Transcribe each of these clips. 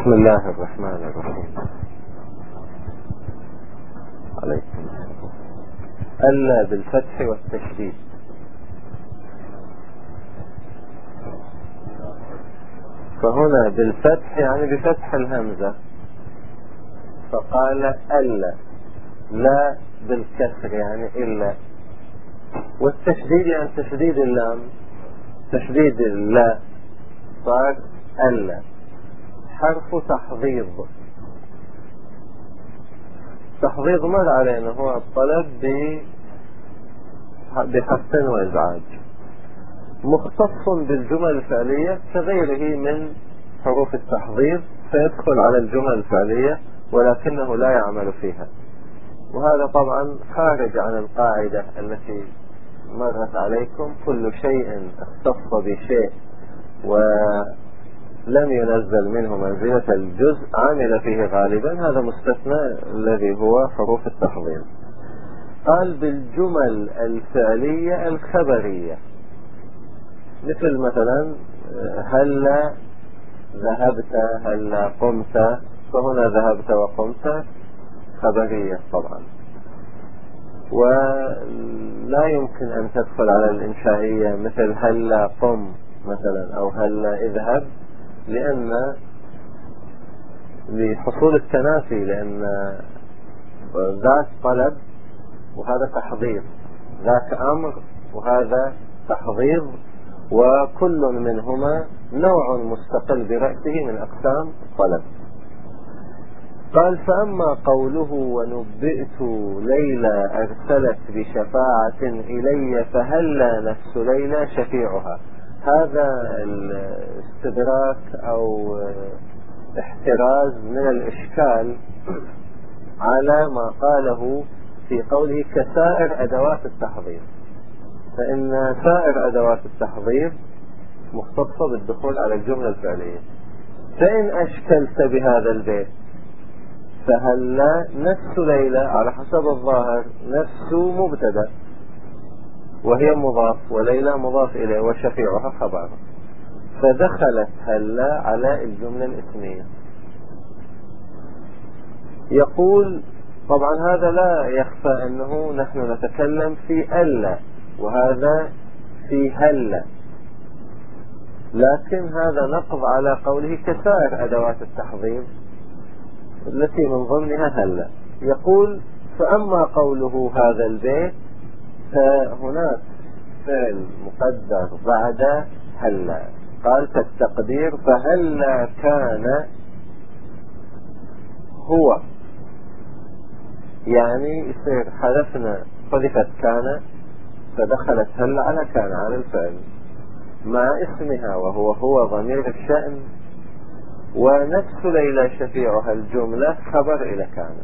بسم الله الرحمن الرحيم. عليكم السلام. ألا بالفتح والتشديد. فهنا بالفتح يعني بفتح الهمزة، فقال ألا، لا بالكسر يعني إلا، والتشديد يعني تشديد اللام، تشديد اللا، صار ألا حرف تحضيض. تحضيض مر علينا هو الطلب بحث وإزعاج، مختص بالجمل الفعلية كغيره من حروف التحضيض، فيدخل على الجمل الفعلية ولكنه لا يعمل فيها. وهذا طبعا خارج عن القاعدة التي مرت عليكم: كل شيء اختص بشيء ولم ينزل منه منزلة الجزء عمل فيه غالبا. هذا مستثنى الذي هو حروف التحضيض. قال بالجمل الفعلية الخبرية، مثل مثلا هلا ذهبت، هلا قمت، فهنا ذهبت وقمت خبرية طبعا، ولا يمكن أن تدخل على الإنشائية مثل هلا قم مثلا أو هلا اذهب، لأن لحصول التنافي، لأن ذاك طلب وهذا تحضيض، ذاك أمر وهذا تحضيض، وكل منهما نوع مستقل برأسه من أقسام الطلب. قال: فأما قوله ونبئت ليلى أرسلت بشفاعة إلي فهلا نفس ليلى شفيعها، هذا الاستدراك أو احتراز من الإشكال على ما قاله في قوله كسائر أدوات التحضير، فإن سائر أدوات التحضير مختصة بالدخول على الجملة الفعلية. فإن أشكلت بهذا البيت فهلا نفس ليلى على حسب الظاهر نفس مبتدأ وهي مضاف، وليلى مضاف إليه، وشفيعها خبر، فدخلت هلا على الجملة الاسمية. يقول طبعا هذا لا يخفى أنه نحن نتكلم في ألا وهذا في هلا، لكن هذا نقض على قوله كسائر أدوات التحضير التي من ضمنها هلا. يقول: فأما قوله هذا البيت، فهناك فعل مقدر بعد هلا، قال فالتقدير فهلا كان هو، يعني يصير حذفنا حذفت كان فدخلت هلا على كان على الفعل مع اسمها وهو هو ضمير الشأن، ونفس ليلى شفيعها الجملة خبر إلى كان،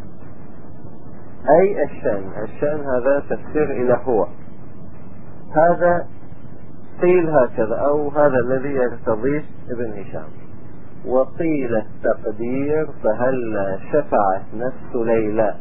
أي الشأن هذا تفسير إلى هو. هذا قيل هكذا، أو هذا الذي يرتضيه ابن هشام. وقيل التقدير فهلا شفعت نفس ليلى،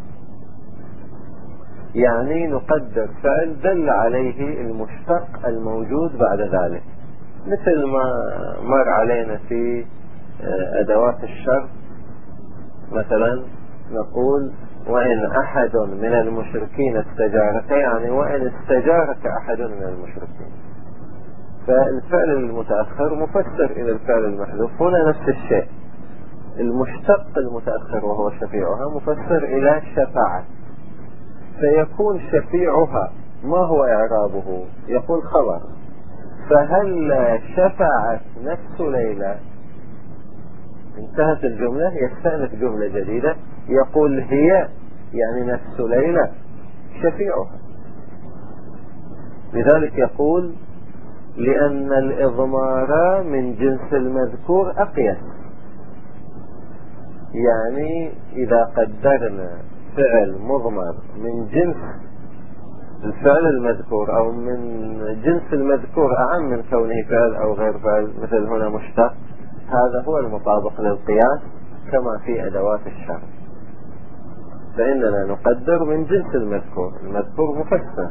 يعني نقدر فعل دل عليه المشتق الموجود بعد ذلك، مثل ما مر علينا في أدوات الشرط. مثلا نقول: وإن أحد من المشركين استجارك، يعني وإن استجارك أحد من المشركين. فالفعل المتأخر مفسر إلى الفعل المحذوف، هنا نفس الشيء، المشتق المتأخر وهو شفيعها مفسر إلى شفاعة، فيكون شفيعها ما هو إعرابه؟ يقول خبر، فهل شفعت نفس ليلى، انتهت الجملة، يستأنف جملة جديدة، يقول هي يعني نفس ليلى شفيعها. لذلك يقول: لأن الإضمار من جنس المذكور أقيس، يعني إذا قدرنا فعل مضمر من جنس الفعل المذكور أو من جنس المذكور أعم من كونه فعل أو غير فعل، مثل هنا مشتق، هذا هو المطابق للقياس كما في أدوات الشرط، فإننا نقدر من جنس المذكور مفسر.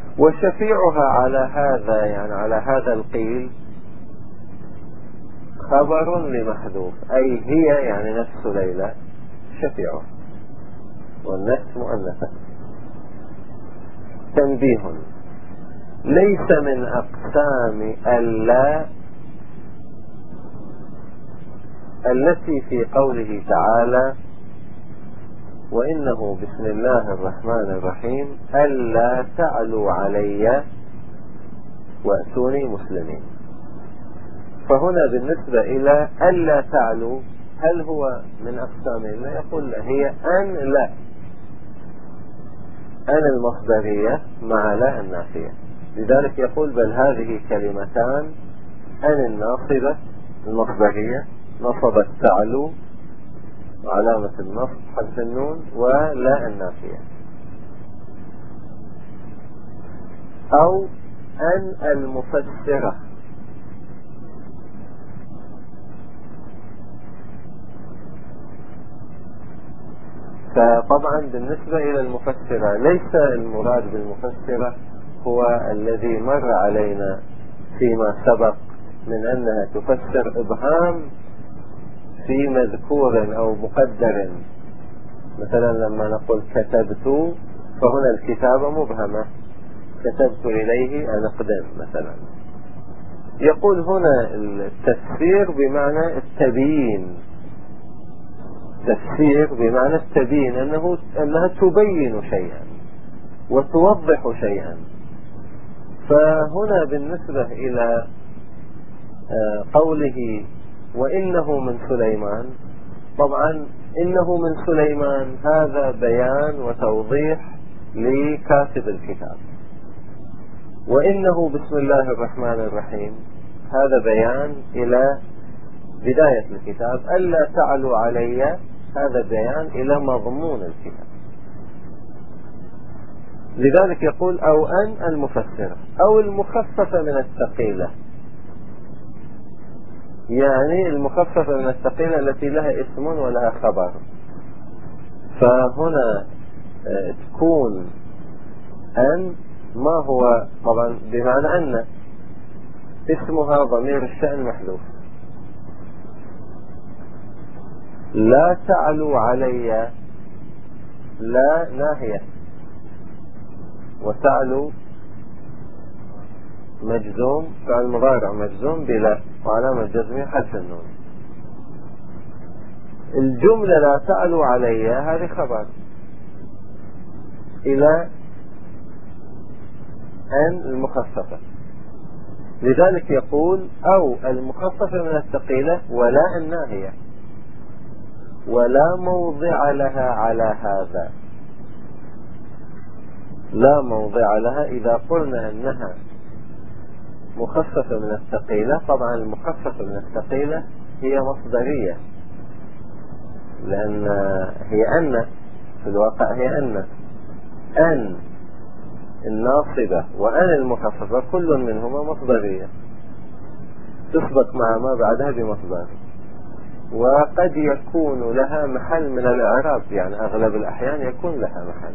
وشفيعها على هذا، يعني على هذا القيل، خبر لمحذوف، أي هي يعني نفس ليلى شفيع، والنفس مؤنثة. تنبيه: ليس من أقسام اللا التي في قوله تعالى: وإنه بسم الله الرحمن الرحيم ألا تعلوا علي وأتوني مسلمين. فهنا بالنسبة إلى ألا تعلوا، هل هو من أقسام لا؟ يقول لا، هي أن لا، أن المصدرية مع لا النافية. لذلك يقول: بل هذه كلمتان، أن الناصبة المصدرية نصبت تعلو وعلامة النصب حذف النون، ولا النافية. أو أن المفسرة، فطبعا بالنسبة إلى المفسرة ليس المراد بالمفسرة هو الذي مر علينا فيما سبق من أنها تفسر إبهام في مذكور أو مقدر. مثلا لما نقول كتبت، فهنا الكتابة مبهمة، كتبت إليه أن أقدم مثلا. يقول هنا التفسير بمعنى التبيين، تفسير بمعنى التبيين، أنها تبين شيئا وتوضح شيئا. فهنا بالنسبة إلى قوله وإنه من سليمان، طبعا إنه من سليمان هذا بيان وتوضيح لكاتب الكتاب، وإنه بسم الله الرحمن الرحيم هذا بيان إلى بداية الكتاب، ألا تعلوا علي هذا بيان إلى مضمون الكتاب. لذلك يقول: أو أن المفسرة أو المخففة من الثقيلة، يعني المخففة من الثقيلة التي لها اسم ولها خبر. فهنا تكون أن ما هو طبعا بمعنى أن اسمها ضمير الشأن محذوف. لا تعلوا علي، لا ناهية، وتعلو مجزوم، فعل مضارع مجزوم بلا، وعلامة جزمه حذف النون. الجملة لا تعلوا علي هذه خبر إلى أن المخففة. لذلك يقول: أو المخففة من الثقيلة ولا الناهية، ولا موضع لها على هذا، لا موضع لها. إذا قلنا أنها مخففة من الثقيلة، طبعا المخففة من الثقيلة هي مصدرية، لأن هي أن في الواقع هي أن الناصبة وأن المخففة كل منهما مصدرية تسبق مع ما بعدها بمصدر، وقد يكون لها محل من الإعراب، يعني أغلب الأحيان يكون لها محل.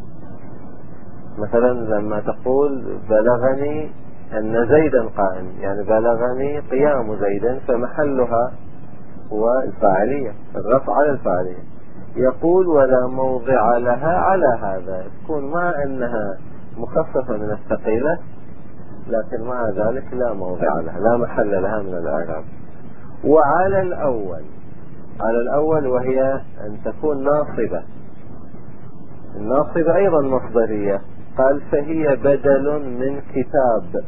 مثلا لما تقول بلغني أن زيدا قائم، يعني بلغني قيام زيدا، فمحلها هو الفاعلية، الرفع على الفاعلية. يقول: ولا موضع لها على هذا، تكون مع أنها مخففة من الثقيلة، لكن مع ذلك لا موضع لها، لا محل لها من الإعراب. وعلى الأول، على الأول وهي أن تكون ناصبة. الناصبة أيضا مصدرية، قال: فهي بدل من كتاب.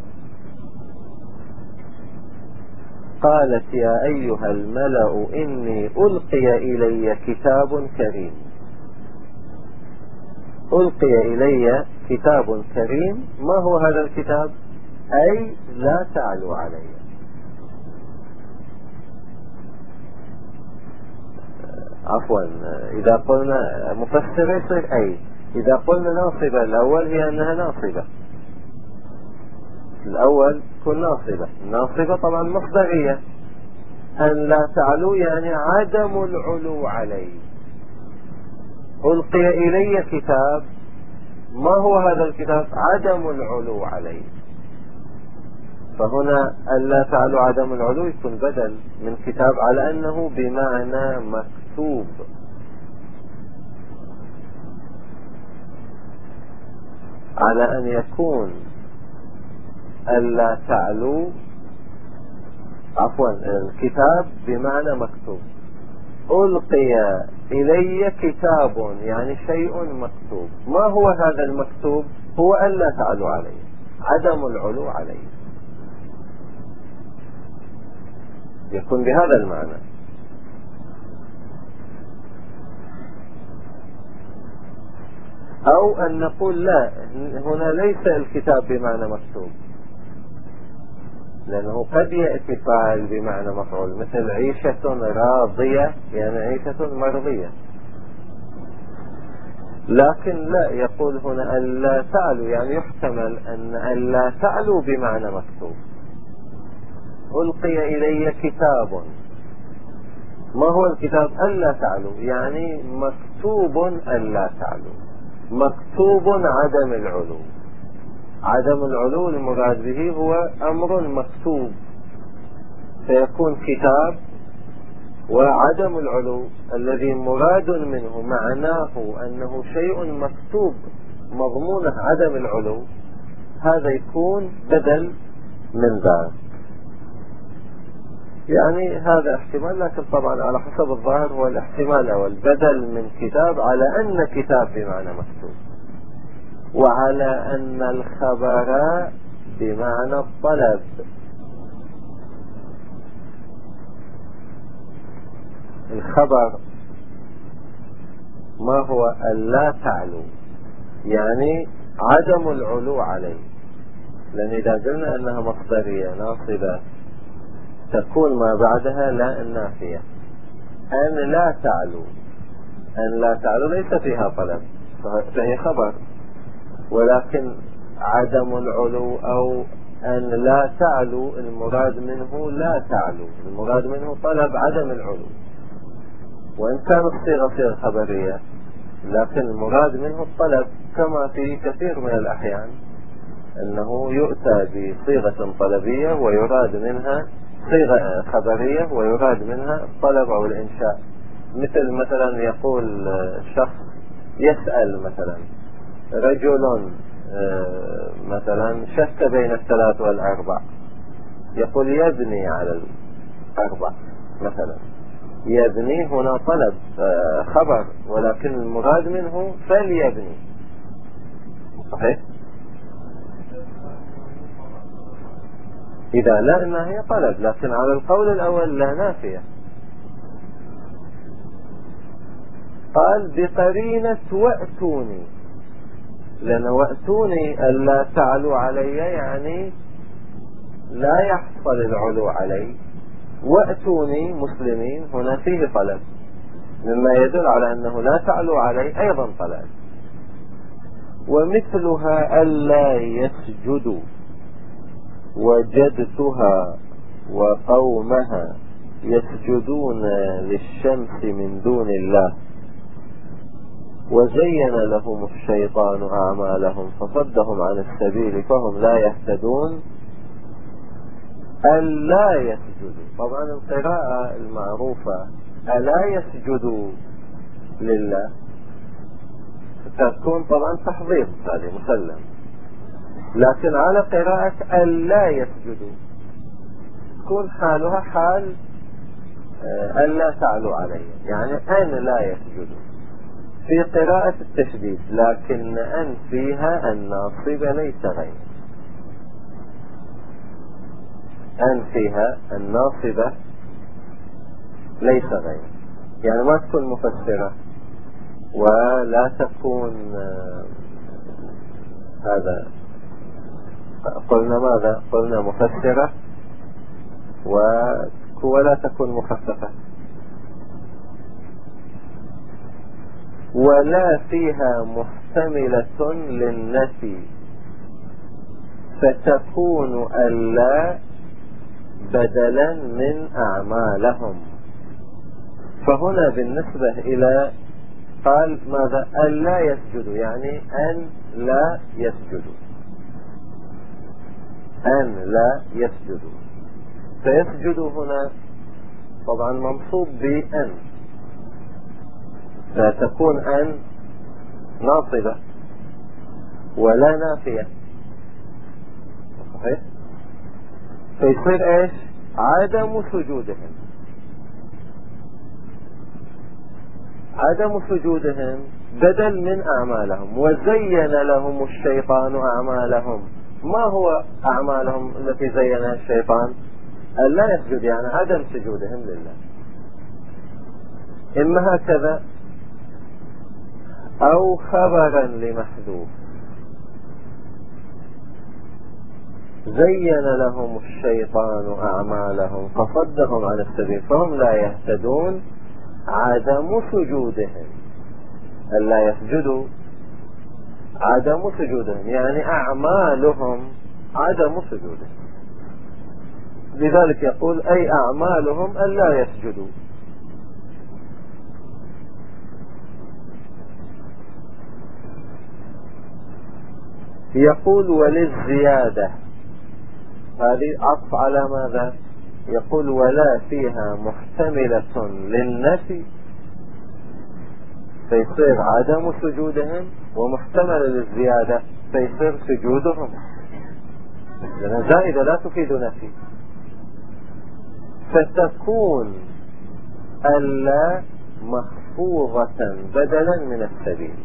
قالت: يا أيها الملأ إني ألقي إلي كتاب كريم. ألقي إلي كتاب كريم، ما هو هذا الكتاب؟ أي لا تعلوا علي. عفوا، إذا قلنا مفسر يصير أي، إذا قلنا ناصبة الأول هي أنها ناصبة، الأول تكون ناصبة. الناصبة طبعا مصدرية، أن لا تعلو يعني عدم العلو علي. ألقي إلي كتاب، ما هو هذا الكتاب؟ عدم العلو علي. فهنا ألا تعلو عدم العلو يكون بدل من كتاب على أنه بمعنى مكتوب. على أن يكون ألا تعلو الكتاب بمعنى مكتوب. ألقي إلي كتاب يعني شيء مكتوب. ما هو هذا المكتوب؟ هو ألا تعلو عليه، عدم العلو عليه، يكون بهذا المعنى. أو أن نقول لا، هنا ليس الكتاب بمعنى مكتوب، لأنه قد يأتي فاعل بمعنى مفعول، مثل عيشة راضية يعني عيشة مرضية. لكن لا، يقول هنا ألا تعلو، يعني يحتمل أن ألا تعلو بمعنى مكتوب. ألقي إلي كتاب، ما هو الكتاب؟ ألا تعلو، يعني مكتوب ألا تعلو، مكتوب عدم العلو. عدم العلو المراد به هو أمر مكتوب، فيكون كتاب. وعدم العلو الذي مراد منه معناه أنه شيء مكتوب مضمونه عدم العلو، هذا يكون بدل من ذلك. يعني هذا احتمال، لكن طبعا على حسب الظاهر هو الاحتمال أو البدل من كتاب على أن كتاب بمعنى مكتوب، وعلى أن الخبر بمعنى الطلب. الخبر ما هو؟ ألا تعلو، يعني عدم العلو عليه. لأن إذا قلنا أنها مصدرية ناصبة تكون ما بعدها لا النافية. أن لا تعلو، أن لا تعلو ليس فيها طلب، فهي خبر. ولكن عدم العلو أو أن لا تعلو المراد منه لا تعلو، المراد منه طلب عدم العلو. وإن كانت صيغة خبرية لكن المراد منه الطلب، كما في كثير من الأحيان أنه يؤتى بصيغة طلبية ويراد منها صيغة خبرية ويراد منها الطلب أو الإنشاء. مثلا يقول شخص يسأل مثلا رجل مثلا شك بين 3 و4، يقول يبني على 4 مثلا. يبني هنا طلب خبر، ولكن المراد منه فليبني. صحيح؟ إذا لا الناهية طلب، لكن على القول الأول لا نافية. قال بقرينة وأتوني، لأن وأتوني ألا تعلو علي يعني لا يحصل العلو علي. وأتوني مسلمين هنا فيه طلب، مما يدل على أنه لا تعلو علي أيضا طلب. ومثلها ألا يسجدوا، وجدتها وقومها يسجدون للشمس من دون الله وزين لهم الشيطان أعمالهم فصدهم عن السبيل فهم لا يهتدون. ألا يسجدوا، طبعا القراءة المعروفة ألا يسجدوا لله تكون طبعا تحضير، هذه مسلم. لكن على قراءة ألا يسجدوا تكون حالها حال ألا تعلو عليه، يعني أن لا يسجدوا في قراءة التشديد، لكن أن فيها الناصبة ليس غير. أن فيها الناصبة ليس غير، يعني ما تكون مفسرة ولا تكون هذا قلنا ماذا؟ قلنا مفسرة ولا تكون مخففة. ولا فيها محتملة للنفي فتكون ألا بدلا من أعمالهم. فهنا بالنسبة إلى قال ماذا؟ ألا يسجدوا، يعني أن لا يسجدوا. أن لا يسجدوا. فيسجدوا هنا طبعا منصوب بأن، فتكون أن ناصبة ولا نافية، صحيح؟ فيصير ايش؟ عدم سجودهم. عدم سجودهم بدل من أعمالهم. وزين لهم الشيطان أعمالهم. ما هو أعمالهم التي زينها الشيطان؟ أن لا يسجد، يعني عدم سجودهم لله. إما هكذا أو خبرا لمحذوف. زين لهم الشيطان أعمالهم فصدهم عن السبيل فهم لا يهتدون. عدم سجودهم، ألا يسجدوا، عدم سجودهم يعني أعمالهم عدم سجودهم. لذلك يقول أي أعمالهم ألا يسجدوا. يقول وللزيادة، هذه عطف على ماذا؟ يقول ولا فيها محتملة للنفي، فيصير عدم سجودهم، ومحتمل للزيادة فيصير سجودهم، لأن زائدة لا تفيد نفي. فتكون ألا محفوظة بدلا من السبيل،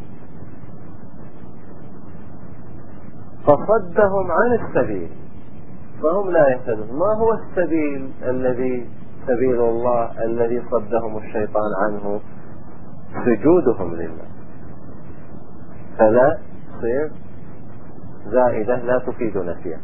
فصدهم عن السبيل فهم لا يهتدون. ما هو السبيل الذي سبيل الله الذي صدهم الشيطان عنه؟ سجودهم لله، فلا تصير زائدة لا تفيد نفيا.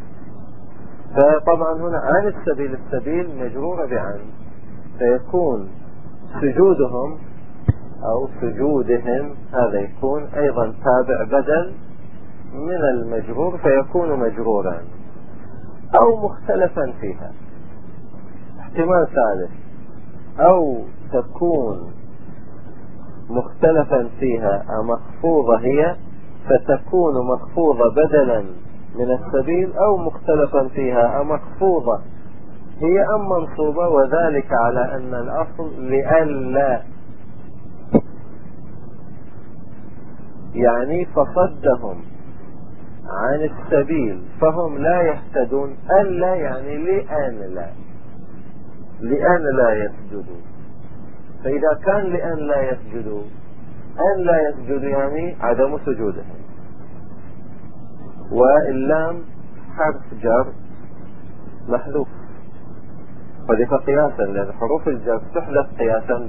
فطبعا هنا عن السبيل، السبيل مجرورة بعن، فيكون سجودهم أو سجودهم هذا يكون أيضا تابع بدل من المجرور فيكون مجرورا أو مختلفا فيها. احتمال ثالث، أو تكون مختلفا فيها مخفوضة هي، فتكون مخفوضة بدلا من السبيل، أو مختلفا فيها مخفوضة هي أم منصوبة، وذلك على أن الأصل لئلا، يعني فصدهم عن السبيل فهم لا يهتدون. ألا يعني لأن لا، لأن لا يسجدوا. فإذا كان لأن لا يسجدوا، أن لا يسجدوا يعني عدم سجودهم. واللام حرف جر محذوف، حذف قياسا، لأن حروف الجر تحذف قياسا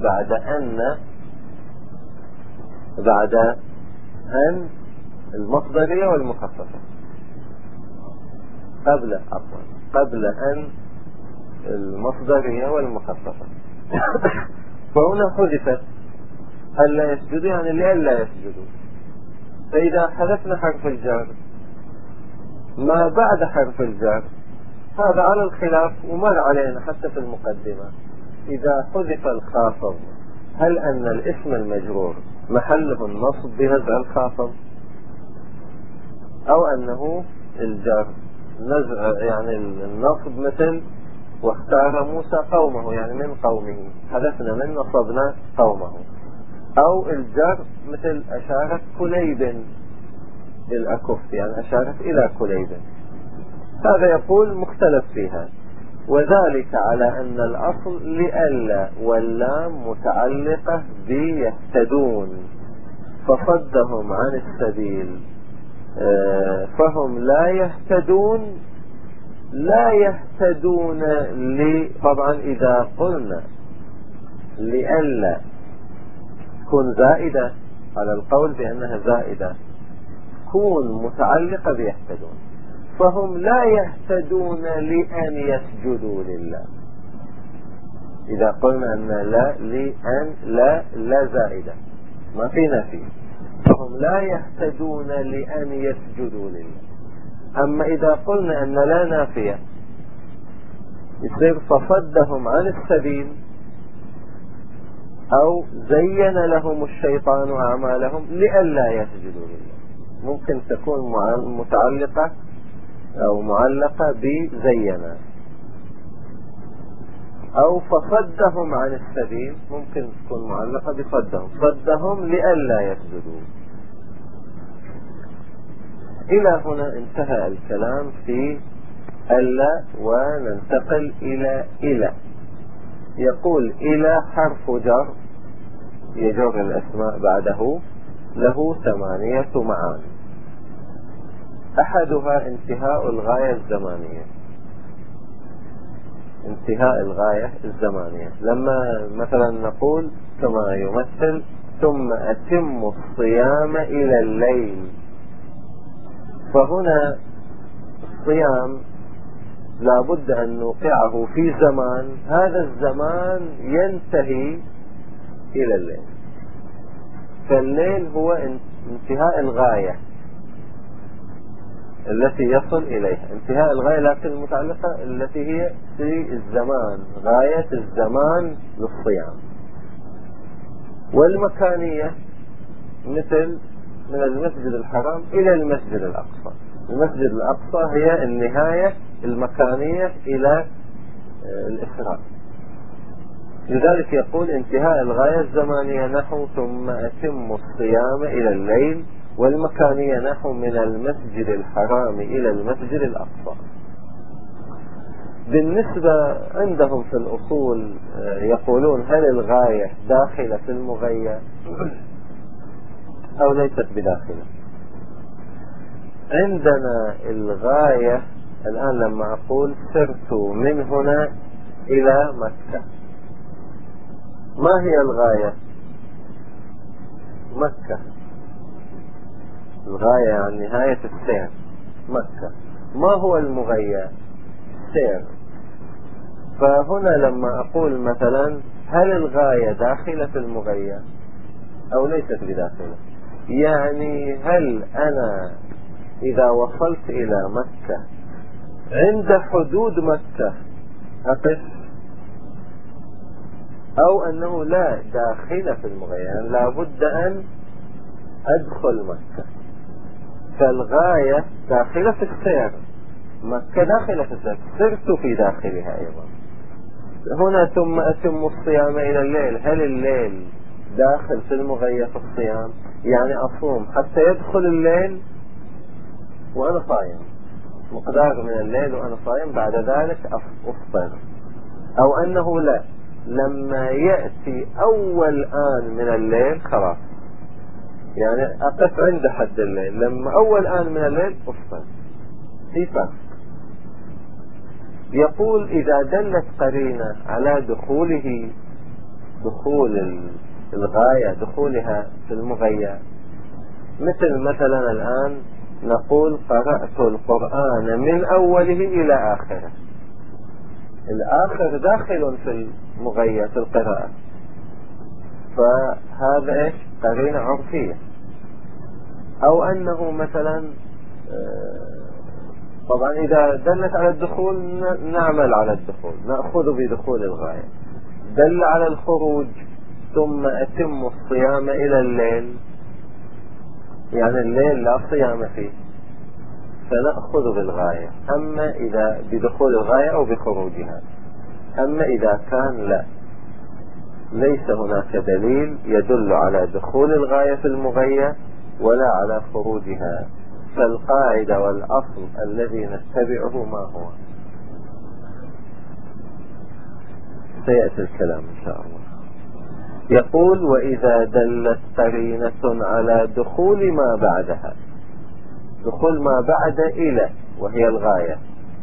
بعد أن المصدرية والمخففة، قبل أن المصدرية والمخففة. فهنا حذفت ألا يسجدوا يعني لألا يسجدوا. فإذا حذفنا حرف الجر ما بعد حرف الجر، هذا على الخلاف ومر علينا حتى في المقدمة. إذا حذف الخافض هل أن الاسم المجرور محله النصب بنزع الخافض، أو أنه الجر نزع يعني النصب، مثل واختار موسى قومه يعني من قومه، حذفنا من نصبنا قومه. أو الجر مثل أشارت كليب للأكف يعني أشارت إلى كليب، هذا يقول مختلف فيها. وذلك على أن الأصل لئلا، واللام متعلقة بيهتدون، فصدهم عن السبيل فهم لا يهتدون. لا يهتدون طبعا إذا قلنا لئلا تكون زائدة على القول بأنها زائدة، تكون متعلقة بيهتدون، فهم لا يهتدون لأن يسجدوا لله. إذا قلنا أن لا لأن لا زائدة ما في نفي، فهم لا يهتدون لأن يسجدوا لله. أما إذا قلنا أن لا نافية يصير فصدهم عن السبيل أو زين لهم الشيطان أعمالهم لئلا يسجدوا لله. ممكن تكون متعلقة أو معلقة بزينا، أو فصدهم عن السبيل، ممكن تكون معلقة بصدهم، صدهم لئلا يسجدوا. إلى هنا انتهى الكلام في ألا، وننتقل إلى. يقول إلى حرف جر يجر الأسماء بعده، له 8 معاني. أحدها انتهاء الغاية الزمانية. انتهاء الغاية الزمانية لما مثلا نقول كما يمثل ثم أتم الصيام إلى الليل، فهنا الصيام لابد أن نوقعه في زمان، هذا الزمان ينتهي إلى الليل، فالليل هو انتهاء الغاية التي يصل إليها، انتهاء الغاية لكن المتعلقة التي هي في الزمان، غاية الزمان للصيام. والمكانية مثل من المسجد الحرام إلى المسجد الأقصى، المسجد الأقصى هي النهاية المكانية إلى الإسراء. لذلك يقول انتهاء الغاية الزمانية نحو ثم أتم الصيام إلى الليل، والمكانية نحو من المسجد الحرام إلى المسجد الأقصى. بالنسبة عندهم في الأصول يقولون هل الغاية داخلة في المغية أو ليست بداخلة. عندنا الغاية الآن لما أقول سرت من هنا إلى مكة، ما هي الغاية؟ مكة، الغاية يعني نهاية السير مكة. ما هو المغية؟ سير. فهنا لما أقول مثلا هل الغاية داخلة في المغية أو ليست بداخلة، يعني هل أنا إذا وصلت إلى مكة عند حدود مكة أقف، أو أنه لا داخل في المغية، يعني لابد أن أدخل مكة، فالغاية داخلة في السير، مكة داخلة في السير، سرت في داخلها أيضا. هنا ثم أتم الصيام إلى الليل، هل الليل داخل في المغية في الصيام؟ يعني أصوم حتى يدخل الليل وأنا صايم، مقدار من الليل وأنا صايم، بعد ذلك أفطر. أو أنه لا، لما يأتي أول آن من الليل خلاص، يعني أقف عند حد الليل، لما أول آن من الليل أفطر. في فرق. يقول إذا دلت قرينة على دخوله، دخول الغاية، دخولها في المغية، مثلا الآن نقول قرأت القرآن من أوله إلى آخره، الآخر داخل في المغية في القراءة، فهذا إيش؟ قرينة عرفية. أو أنه مثلا طبعا إذا دلت على الدخول نعمل على الدخول، نأخذ بدخول الغاية. دل على الخروج ثم أتم الصيام إلى الليل، يعني الليل لا صيام فيه، فنأخذ بالغاية، أما إذا بدخول الغاية أو بخروجها. أما إذا كان لا، ليس هناك دليل يدل على دخول الغاية في المغية ولا على خروجها، فالقاعدة والأصل الذي نتبعه ما هو؟ سيأتي الكلام إن شاء الله. يقول وإذا دلت قرينة على دخول ما بعدها، دخول ما بعد إلى وهي الغاية،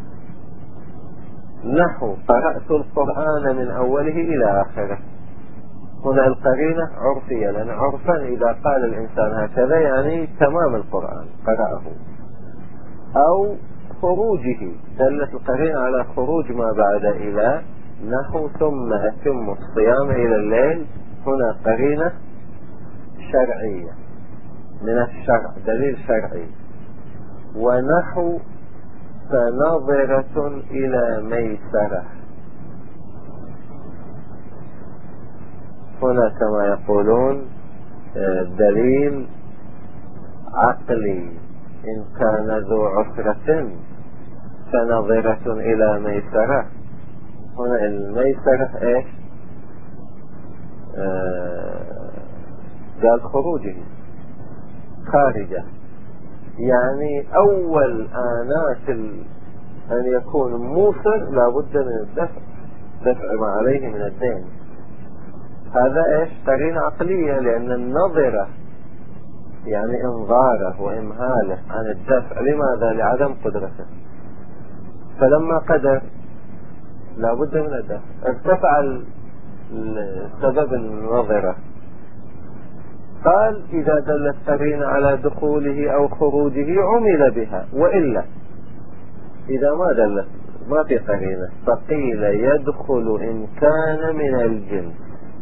نحو قرأت القرآن من أوله إلى آخره، هنا القرينة عرفية، لأن عرفا إذا قال الإنسان هكذا يعني تمام القرآن قرأه. أو خروجه، دلت القرينة على خروج ما بعد إلى، نحو ثم أتم الصيام إلى الليل، هنا قرينة شرعية من الشرع، دليل شرعي. ونحو فنظرة إلى ميسرة، هنا كما يقولون دليل عقلي، إن كان ذو عسرة فنظرة إلى ميسرة. هنا الميسرة إيش؟ قال خروجه، خارجه، يعني أول آنات أن يكون موسر لابد من الدفع، دفع ما عليه من الدين. هذا إيش؟ قرينة عقلية، لأن النظرة يعني انظاره وإمهاله عن الدفع. لماذا؟ لعدم قدرته. فلما قدر لابد من الدفع، ارتفع السبب النظرة. قال إذا دلت قرينة على دخوله أو خروجه عمل بها، وإلا إذا ما دلت ما في قرينة فقيل يدخل إن كان من الجنس.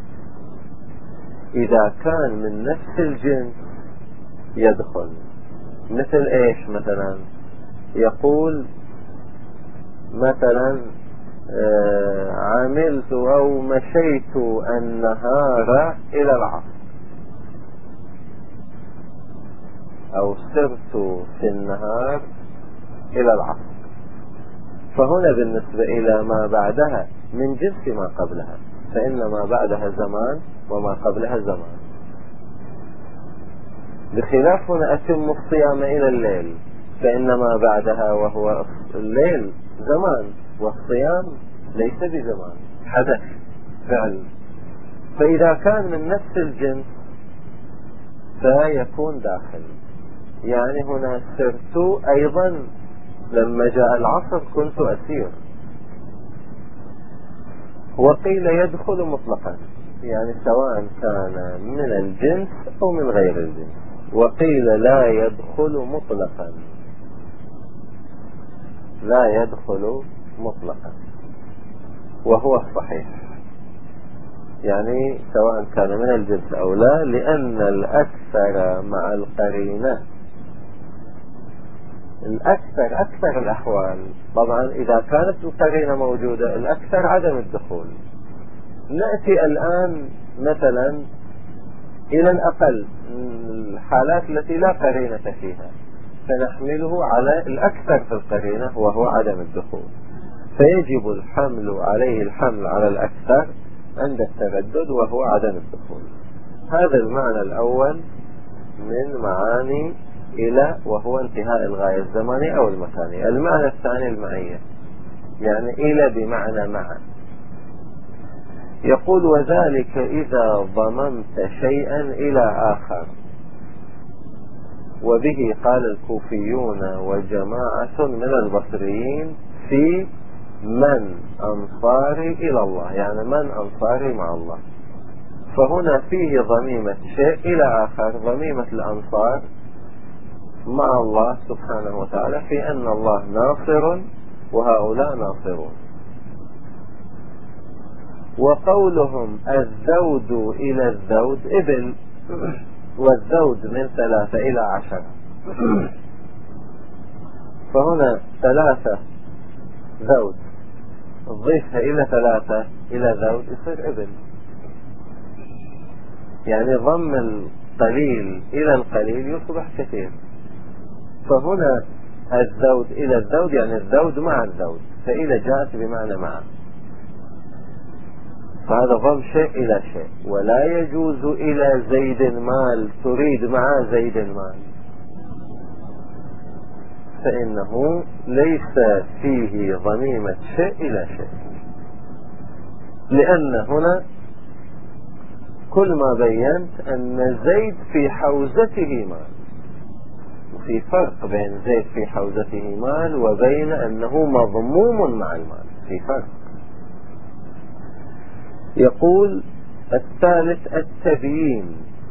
إذا كان من نفس الجنس يدخل. مثل إيش؟ مثلا يقول مثلا عملت أو مشيت النهار إلى العصر، أو سرت في النهار إلى العصر. فهنا بالنسبة إلى ما بعدها من جنس ما قبلها، فإن ما بعدها زمان وما قبلها زمان. بخلاف هنا أتم الصيام إلى الليل، فإن ما بعدها وهو الليل زمان، والصيام ليس بزمان، حدث فعل. فإذا كان من نفس الجنس فيكون داخل. يعني هنا سرت أيضا لما جاء العصر كنت أسير. وقيل يدخل مطلقا، يعني سواء كان من الجنس أو من غير الجنس. وقيل لا يدخل مطلقا، لا يدخل مطلقا، وهو الصحيح، يعني سواء كان من الجنس أو لا، لأن الأكثر مع القرينة، الأكثر أكثر الأحوال طبعا إذا كانت القرينة موجودة الأكثر عدم الدخول. نأتي الآن مثلا إلى الأقل الحالات التي لا قرينة فيها، فنحمله على الأكثر في القرينة وهو عدم الدخول، فيجب الحمل عليه الحمل على الأكثر عند التردد وهو عدم الدخول. هذا المعنى الأول من معاني إلى، وهو انتهاء الغاية الزمانية أو المكانية. المعنى الثاني المعية، يعني إلى بمعنى مع. يقول وذلك إذا ضممت شيئا إلى آخر. وبه قال الكوفيون وجماعة من البصريين في من أنصاري إلى الله، يعني من أنصاري مع الله. فهنا فيه ضميمة شيء إلى آخر، ضميمة الأنصار مع الله سبحانه وتعالى، في أن الله ناصر وهؤلاء ناصرون. وقولهم الذود إلى الذود إبل، والذود من 3 إلى 10، فهنا 3 ذود ضيفها إلى 3 إلى ذود يصير إبل، يعني ضم القليل إلى القليل يصبح كثير. فهنا الذود إلى الذود يعني الذود مع الذود، فإلى جاءت بمعنى مع، فهذا ضم شيء إلى شيء. ولا يجوز إلى زيد مال تريد مع زيد مال، فإنه ليس فيه ضميمة شيء إلى شيء، لأن هنا كل ما بينت أن زيد في حوزته مال، وفي فرق بين زيد في حوزته مال وبين أنه مضموم مع المال، في فرق. يقول الثالث التبيين.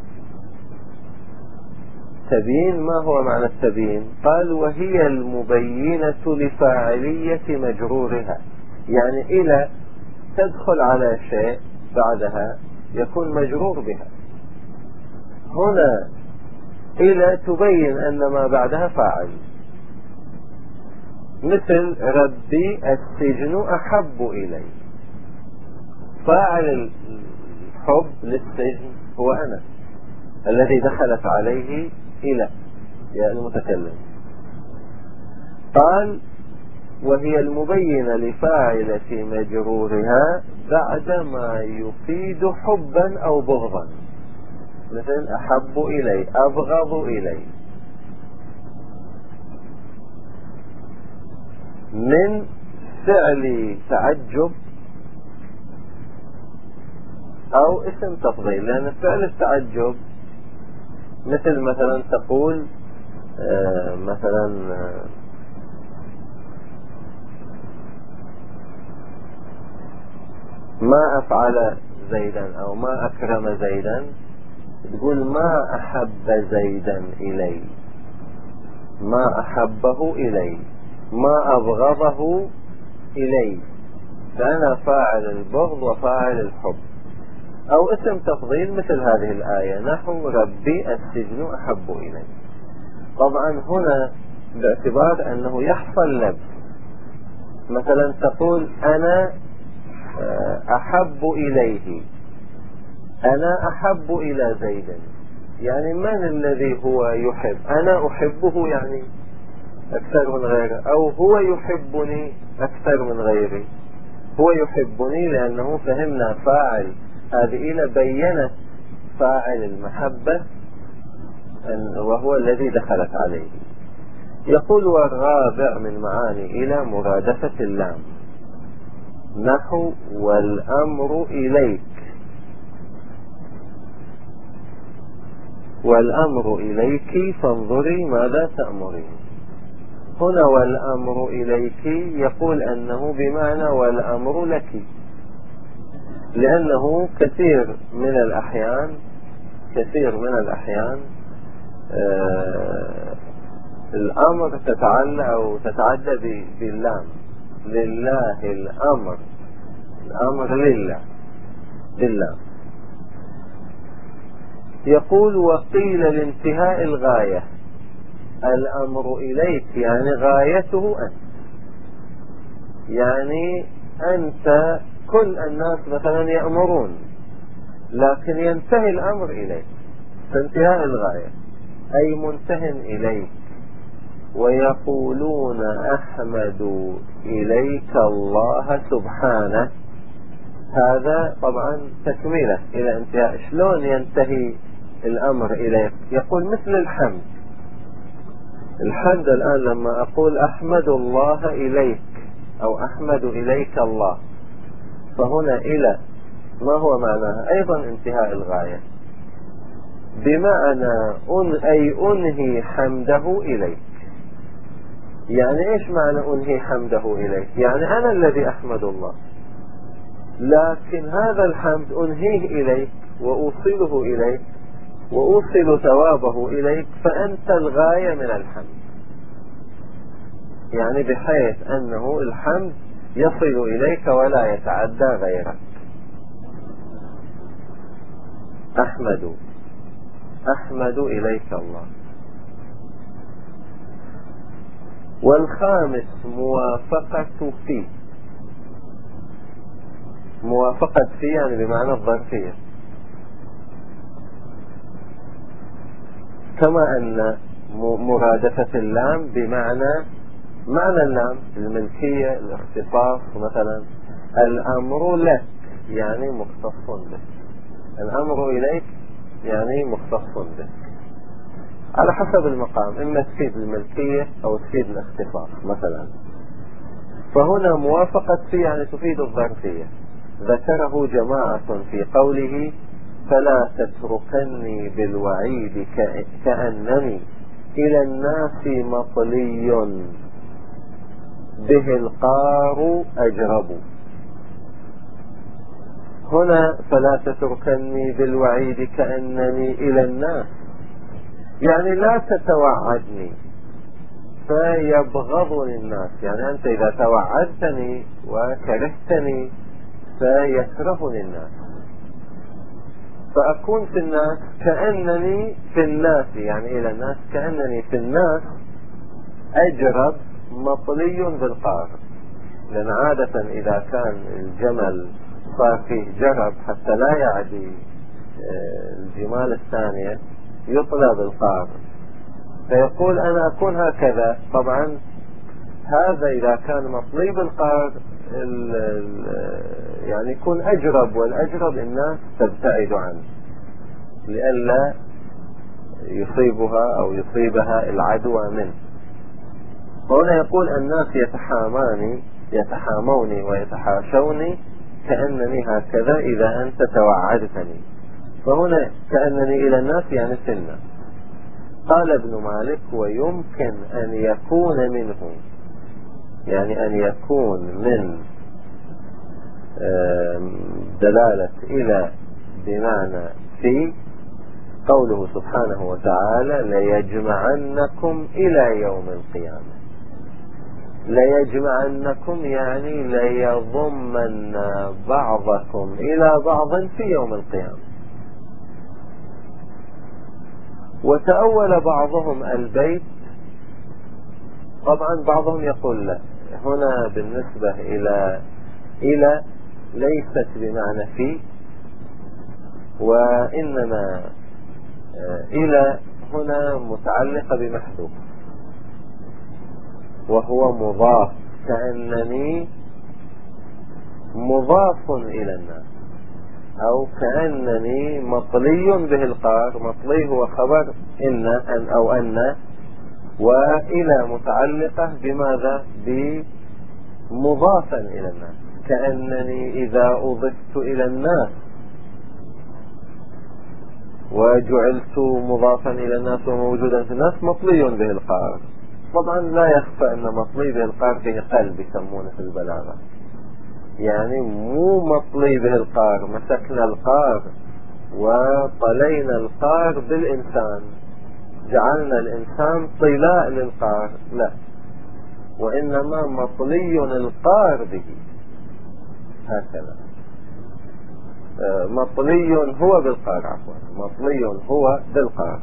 تبيين، ما هو معنى التبيين؟ قال وهي المبينة لفاعلية مجرورها، يعني إلى تدخل على شيء بعدها يكون مجرور بها. هنا إلى تبين أن ما بعدها فاعل، مثل ربي السجن أحب إلي، فاعل الحب للسجن هو أنا الذي دخلت عليه إلى يا المتكلم. قال وهي المبينة لفاعلة مجرورها بعدما يفيد حبا أو بغضا، مثل أحب إلي، أبغض إلي. من فعل تعجب أو اسم تفضيل، لأن فعل التعجب مثلا تقول مثلا ما أفعل زيدا أو ما أكرم زيدا، تقول ما أحب زيدا إلي، ما أحبه إلي، ما أبغضه إلي، فأنا فاعل البغض وفاعل الحب. أو اسم تفضيل مثل هذه الآية نحو ربي السجن أحب إلي. طبعا هنا باعتبار أنه يحصل لبس، مثلا تقول أنا أحب إليه، أنا أحب إلى زيد، يعني من الذي هو يحب؟ أنا أحبه يعني أكثر من غيره، أو هو يحبني أكثر من غيري. هو يحبني لأنه فهمنا فاعل هذه إلى بينت فاعل المحبة وهو الذي دخلت عليه. يقول والرابع من معاني إلى مرادفة اللام نحو والأمر إليك، والأمر إليك فانظري ماذا تأمرين. هنا والأمر إليك يقول أنه بمعنى والأمر لك، لأنه كثير من الأحيان الأمر تتعلق أو تتعدى باللام، لله الأمر، الأمر لله بالله. يقول وقيل لانتهاء الغاية، الأمر إليك يعني غايته أنت، يعني أنت كل الناس مثلا يأمرون لكن ينتهي الأمر إليك، فانتهاء الغاية أي منتهى إليك. ويقولون أحمد إليك الله سبحانه، هذا طبعا تكملة إلى انتهاء. شلون ينتهي الأمر إليك؟ يقول مثل الحمد. الحمد الآن لما أقول أحمد الله إليك أو أحمد إليك الله، فهنا إلى ما هو معناها؟ أيضا انتهاء الغاية، بمعنى أي أنهي حمده إليك. يعني إيش معنى أنهي حمده إليك؟ يعني أنا الذي أحمد الله، لكن هذا الحمد أنهيه إليك وأوصله إليك وأوصل ثوابه إليك، فأنت الغاية من الحمد، يعني بحيث أنه الحمد يصل إليك ولا يتعدى غيرك. أحمد إليك الله. والخامس موافقة في، موافقة في يعني بمعنى الظرفية، كما أن مرادفة اللام بمعنى اللام الملكية، الاختصاص. مثلا الأمر لك يعني مختص به، الأمر إليك يعني مختص به، على حسب المقام، إما تفيد الملكية أو تفيد الاختصاص مثلا. فهنا موافقة في يعني تفيد الظرفية. ذكره جماعة في قوله فلا تتركني بالوعيد كأنني إلى الناس مطلي به القار أجرب. هنا فلا تتركني بالوعيد كأنني إلى الناس، يعني لا تتوعدني فيبغضني الناس، يعني أنت إذا توعدتني وكرهتني فيكرهني الناس، فأكون في الناس كأنني في الناس، يعني إلى الناس كأنني في الناس أجرب مطلي بالقار. لأن عادة إذا كان الجمل صار فيه جرب حتى لا يعدي الجمال الثانية يطلى بالقار، فيقول أنا أكون هكذا. طبعا هذا إذا كان مطلي بالقار يعني يكون أجرب، والأجرب الناس تبتعد عنه لئلا يصيبها أو يصيبها العدوى منه. وهنا يقول الناس يتحاموني ويتحاشوني كأنني هكذا إذا أنت توعدتني. فهنا كأنني إلى الناس يعني سنة. قال ابن مالك: ويمكن أن يكون منه، يعني أن يكون من دلالة إلى بمعنى في قوله سبحانه وتعالى: ليجمعنكم إلى يوم القيامة. ليجمعنكم يعني ليضمن بعضكم إلى بعض في يوم القيامة. وتأول بعضهم البيت، طبعا بعضهم يقول لا، هنا بالنسبة إلى ليست بمعنى في، وإنما إلى هنا متعلقة بمحذوف وهو مضاف، كأنني مضاف إلى الناس، أو كأنني مطلي به القار. مطلي هو خبر إن أو أن، وإلى متعلقة بماذا؟ بمضافا إلى الناس، كأنني إذا أضفت إلى الناس وجعلت مضافا إلى الناس وموجودا في الناس مطلي به القار. طبعا لا يخفى أن مطلي به القار فيه قلب يسمونه في البلاغة، يعني مو مطلي به القار مسكنا القار وطلينا القار بالإنسان، جعلنا الإنسان طلاء للقار، لا، وإنما مطلي القار به، هكذا. مطلي هو بالقار، عفوا، مطلي هو بالقار.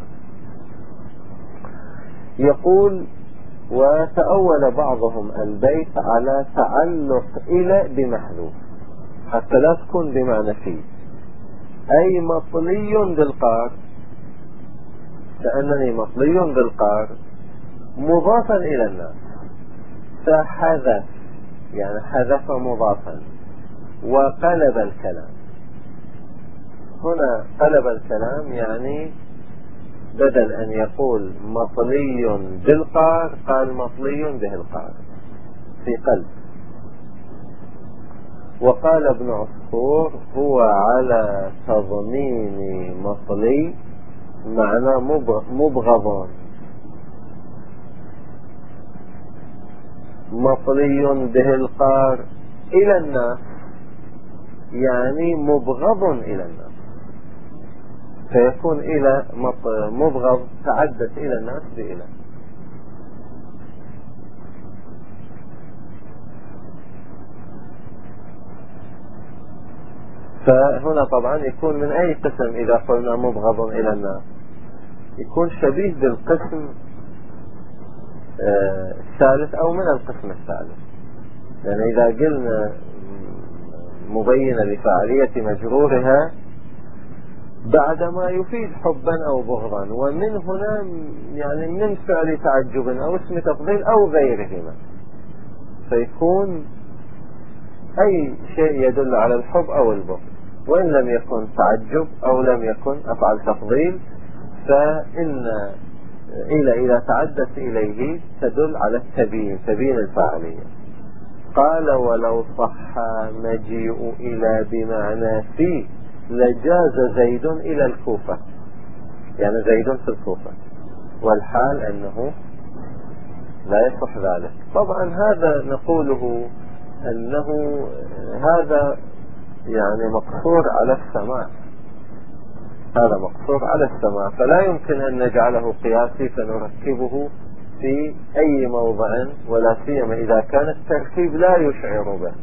يقول: وتأول بعضهم البيت على تعلق إلى بمحذوف حتى لا تكون بمعنى فيه، أي مطلي بالقار، كأنني مطلي بالقار مضافا إلى الناس. فحذف يعني حذف مضافا وقلب الكلام. هنا قلب الكلام يعني بدل أن يقول مطلي بالقار قال مطلي به القار في قلب. وقال ابن عصفور: هو على تضمين مطلي معنى مبغض. مطلي به القار إلى الناس يعني مبغض إلى الناس، فيكون إلى مبغض تعدت إلى الناس بإلى. فهنا طبعا يكون من أي قسم إذا قلنا مبغض إلى الناس؟ يكون شبيه بالقسم الثالث أو من القسم الثالث. يعني إذا قلنا مبينة لفاعلية مجرورها بعدما يفيد حبا أو بغضا، ومن هنا يعني من فعل تعجب أو اسم تفضيل أو غيرهما، فيكون أي شيء يدل على الحب أو البغض، وإن لم يكن تعجب أو لم يكن أفعل تفضيل، فإن إذا تعدت إليه تدل على تبيين الفاعلية. قال: ولو صح مجيء إلى بمعنى في لجاز زيد إلى الكوفة، يعني زيد في الكوفة، والحال أنه لا يصح ذلك. طبعا هذا نقوله أنه هذا يعني مقصور على السماع، هذا مقصور على السماع، فلا يمكن أن نجعله قياسي فنركبه في أي موضع، ولا سيما إذا كان التركيب لا يشعر به،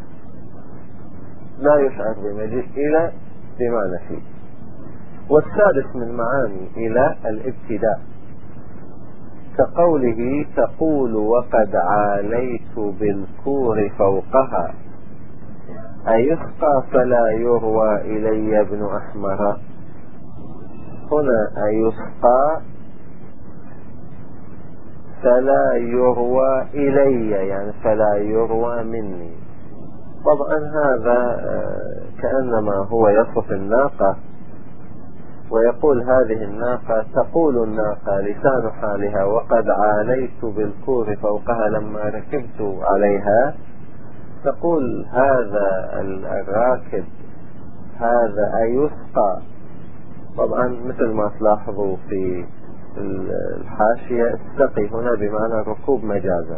لا يشعر بمجيء إلى بمعنى فيه. والسادس من معاني إلى الابتداء، كقوله: تقول وقد عاليت بالكور فوقها أيسقى فلا يروى إلي ابن أحمر. هنا أيسقى فلا يروى إلي، يعني فلا يروى مني. طبعا هذا كأنما هو يصف الناقة ويقول هذه الناقة، تقول الناقة لسان حالها وقد عاليت بالكور فوقها لما ركبت عليها، تقول هذا الراكب هذا أيسقى. طبعا مثل ما تلاحظوا في الحاشية السقي هنا بمعنى الركوب مجازا.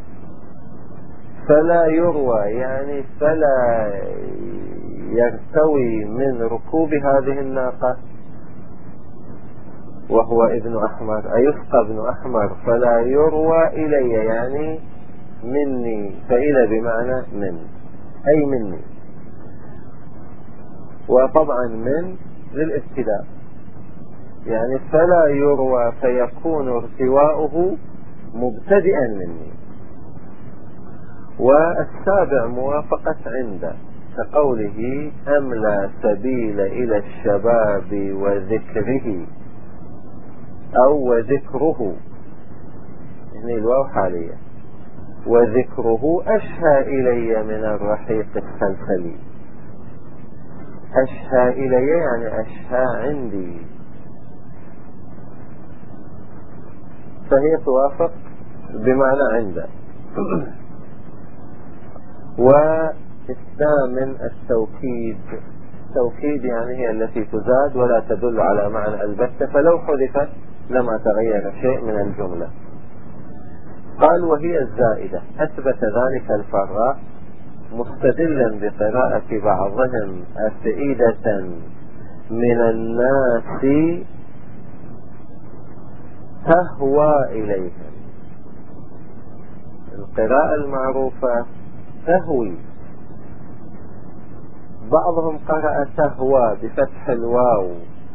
فلا يروى يعني فلا يرتوي من ركوب هذه الناقة وهو ابن أحمر، أيسقى ابن أحمر، فلا يروى إلي يعني مني، فإلى بمعنى من، أي مني. وطبعا من للابتداء، يعني فلا يروى فيكون ارتواؤه مبتدئا مني. والسابع موافقة عنده كقوله أملا سبيل إلى الشباب وذكره أو وذكره، يعني الواو حالية، وذكره أشهى إلي من الرحيق السلسلي. أشهى إلي يعني أشهى عندي، فهي توافق بمعنى عنده. والثامن التوكيد. التوكيد يعني هي التي تزاد ولا تدل على معنى البتة، فلو حذفت لما تغير شيء من الجملة. قال وهي الزائدة أثبت ذلك الفراء مستدلا بقراءة بعضهم أفئدة من الناس تهوى إليهم. القراءة المعروفة تهوي، بعضهم قرأ تهوى بفتح الواو،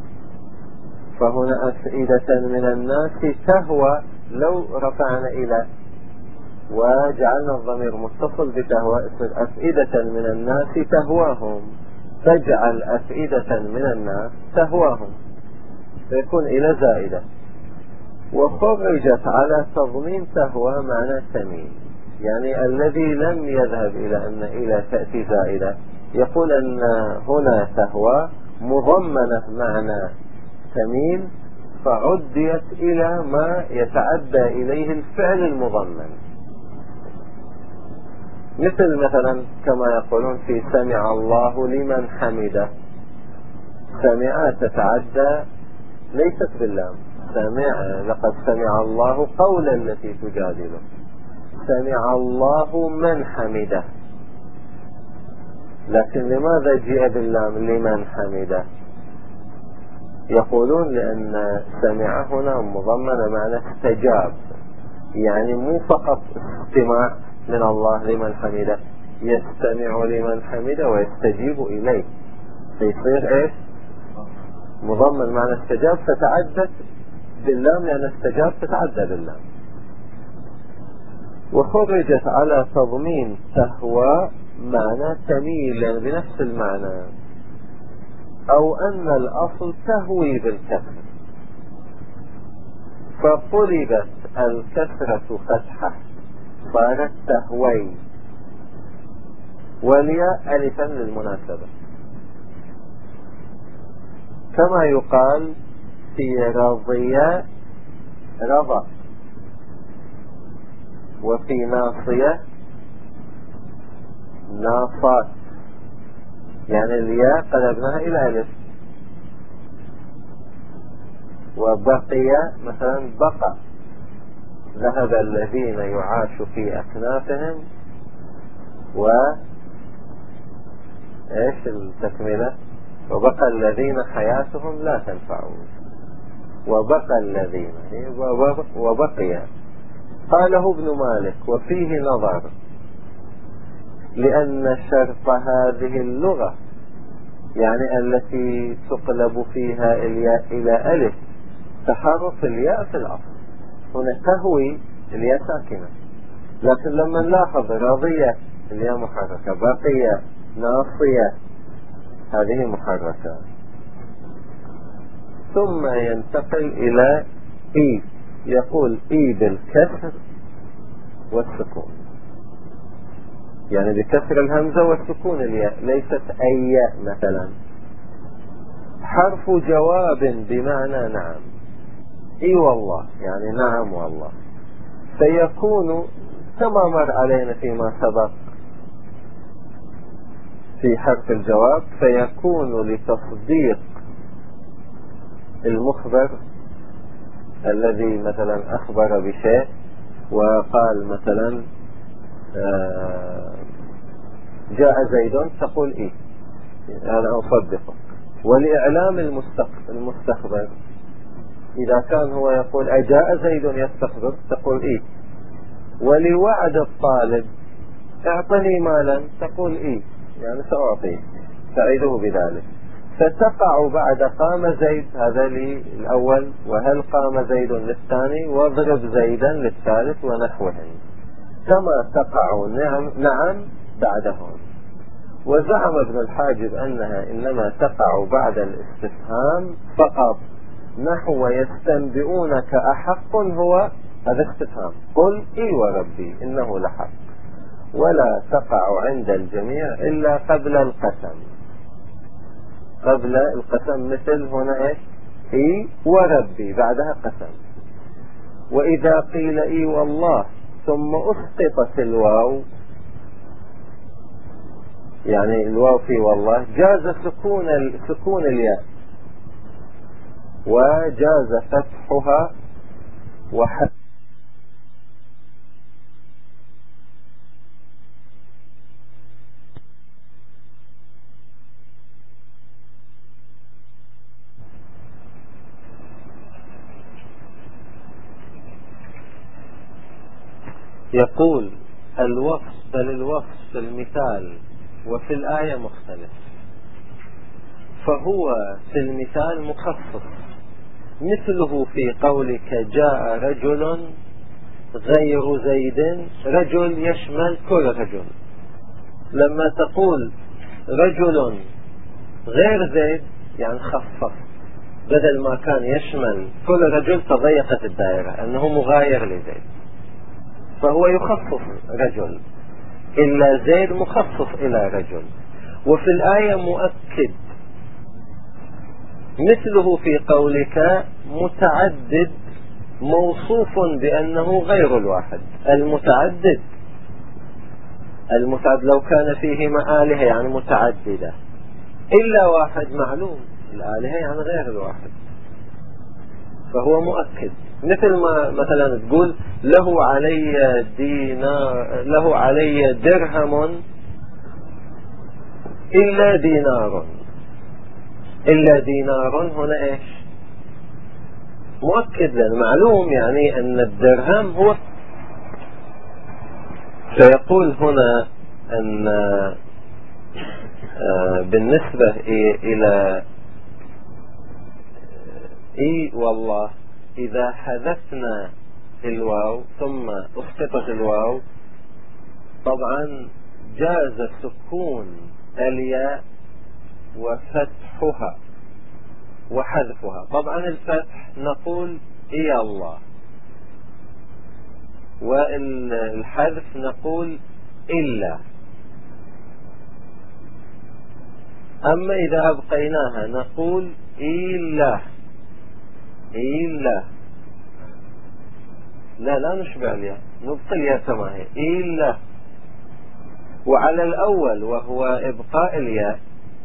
فهنا أفئدة من الناس تهوى، لو رفعنا إلى وجعلنا الضمير متصل بتهوى أفئدة من الناس تهواهم، تجعل أفئدة من الناس تهواهم، فيكون إلى زائدة. وخرجت على تضمين تهوى معنى تميل، يعني الذي لم يذهب إلى أن إلى تأتي زائدة يقول أن هنا تهوى مضمنة معنى تميل، فعديت إلى ما يتعدى إليه الفعل المضمن. مثلا كما يقولون في سمع الله لمن حمده، سمع تتعدى ليست باللام، سمع لقد سمع الله قول التي تجادله، سمع الله من حمده، لكن لماذا جاء باللام لمن حمده؟ يقولون لأن سمع هنا مضمن معنى استجاب، يعني مو فقط استماع من الله لمن حمده، يستمع لمن حمده ويستجيب إليه، فيصير إيش؟ مضمن معنى استجاب، فتعدت باللام لأن استجاب تتعدى باللام. وخرجت على تضمين تهوى معنى تميل، يعني بنفس المعنى، أو أن الأصل تهوي بالكسر، فقلبت الكسرة فتحة صارت تهوي، والياء ألفا للمناسبة، كما يقال في رضية رضى، وفي ناصية ناصات، يعني الياء قلبناها إلى ألف. وبقي مثلا بقى، ذهب الذين يعاش في أكنافهم إيش التكملة؟ وبقى الذين حياتهم لا تنفعون، وبقى الذين وبقي. قاله ابن مالك وفيه نظر، لأن شرط هذه اللغة يعني التي تقلب فيها الياء إلى ألف تحرك الياء في الأصل، هنا تهوي الياء ساكنة، لكن لما نلاحظ راضية الياء محركة، بقية ناصية هذه محركة. ثم ينتقل إلى إي يقول إي بالكسر والسكون، يعني بكسر الهمزة والسكون الياء، ليست أياء مثلا. حرف جواب بمعنى نعم، إي والله يعني نعم والله، سيكون كما مر علينا فيما سبق في حرف الجواب، فيكون لتصديق المخبر الذي مثلا أخبر بشيء وقال مثلا جاء زيد، تقول إيه أنا أصدقه. ولإعلام المستخبر إذا كان هو يقول أجاء زيد يستخبر، تقول إيه. ولوعد الطالب اعطني مالا، تقول إيه يعني سأعطيه، سأعيده بذلك. فتقع بعد قام زيد، هذا للأول، وهل قام زيد للثاني، واضرب زيدا للثالث، ونحوهم، كما تقع نعم بعدهم. وزعم ابن الحاجب أنها إنما تقع بعد الاستفهام فقط، نحو يستنبئونك أحق هو، هذا استفهام، قل إي وربي إنه لحق. ولا تقع عند الجميع إلا قبل القسم، قبل القسم، مثل هنا إيش؟ إي وربي بعدها قسم. وإذا قيل إي والله ثم أسقطت الواو، يعني الواو في والله، جاز سكون الياء، وجاز فتحها وحذف. يقول الوصف، بل الوصف في المثال وفي الآية مختلف، فهو في المثال مخصص، مثله في قولك جاء رجل غير زيد، رجل يشمل كل رجل. لما تقول رجل غير زيد يعني خصص، بدل ما كان يشمل كل رجل تضيقت الدائرة أنه مغاير لزيد، فهو يخصص رجل، إلا زيد مخصص إلى رجل. وفي الآية مؤكد، مثله في قولك متعدد موصوف بأنه غير الواحد. المتعدد لو كان فيه آلهة يعني متعددة، إلا واحد معلوم، الآلهة يعني غير الواحد، فهو مؤكد. مثل ما مثلا تقول له علي درهم إلا دينار، إلا دينار هنا إيش؟ مؤكد، لأن معلوم يعني أن الدرهم هو. فيقول هنا أن بالنسبة إلى إي والله، إذا حذفنا الواو ثم اسقطت الواو، طبعا جاز سكون الياء وفتحها وحذفها. طبعا الفتح نقول إي الله، والحذف نقول إلا. أما إذا أبقيناها نقول إلا، إلا، لا نشبع الياء، نبقي الياء كما هي إلا. وعلى الأول وهو إبقاء الياء،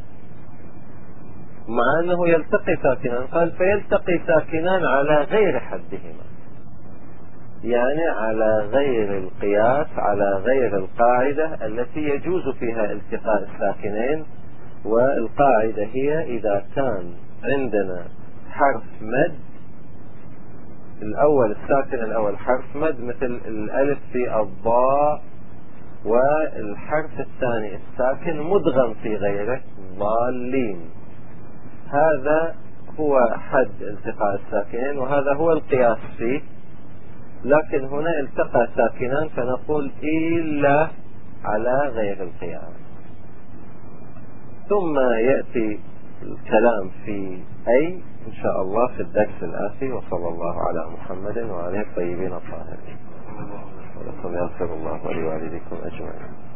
مع أنه يلتقي ساكنان، قال فيلتقي ساكنان على غير حدهما، يعني على غير القياس، على غير القاعدة التي يجوز فيها التقاء الساكنين. والقاعدة هي إذا كان عندنا حرف مد الأول، الساكن الأول حرف مد، مثل الألف في الضاء، والحرف الثاني الساكن مدغم في غيره ضالين، هذا هو حد التقاء الساكنين، وهذا هو القياس فيه. لكن هنا التقى ساكنان فنقول إلا على غير القياس. ثم يأتي الكلام في أي إن شاء الله في الدرس الآتي. وصلى الله على محمد وآله الطيبين الطاهرين. ولكم يغفر الله ولوالديكم أجمعين.